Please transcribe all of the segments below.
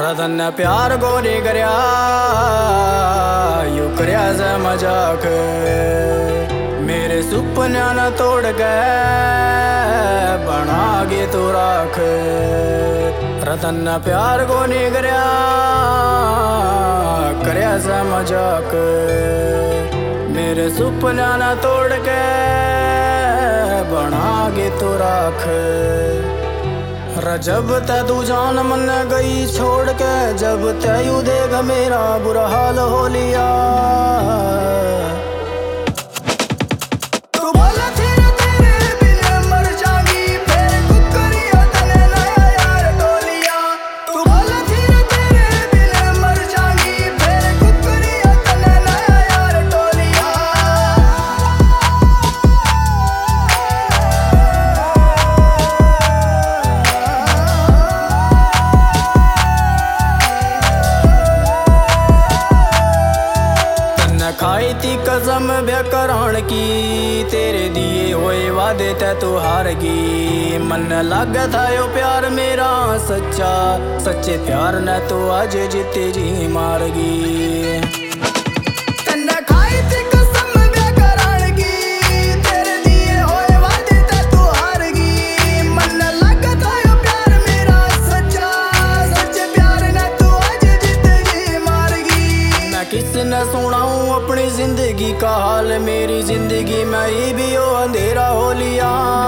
रतन ने प्यार को नहीं करया, यू करया से मजाक। मेरे सुपना न तोड़ के बना गे तू राख। रतन ने प्यार को नहीं करया, करया से मजाक। मेरे सुपना न तोड़ के बना गे तू राख। जब ते तू जान मन गई छोड़ के, जब ते यू देख मेरा बुरा हाल हो लिया। खाई थी कसम बेकरान की, तेरे दिए हुए वादे ते तू हार गई। मन लग था यो प्यार मेरा सच्चा, सच्चे प्यार ने तू आज जीते जी मार गई। किसने सुनाऊं अपनी जिंदगी का हाल, मेरी जिंदगी में ही भी वो अंधेरा हो लिया।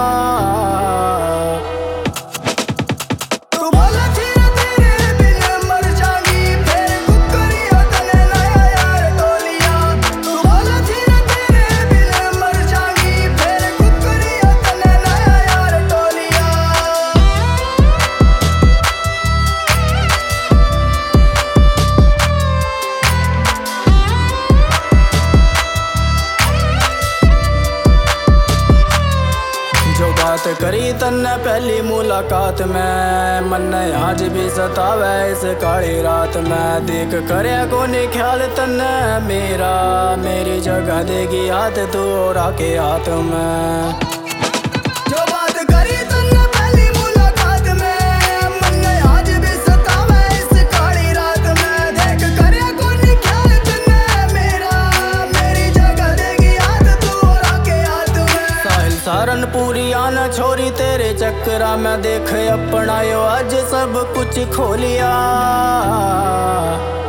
बात करी तन्ने पहली मुलाकात में, मन आज भी सतावे इस काली रात में। देख करे कोने ख्याल तन्ने मेरा, मेरी जगह देगी हाथ तू और आके हाथ में। पूरी आना छोरी तेरे चक्करा में, देख अपना यो आज सब कुछ खो लिया।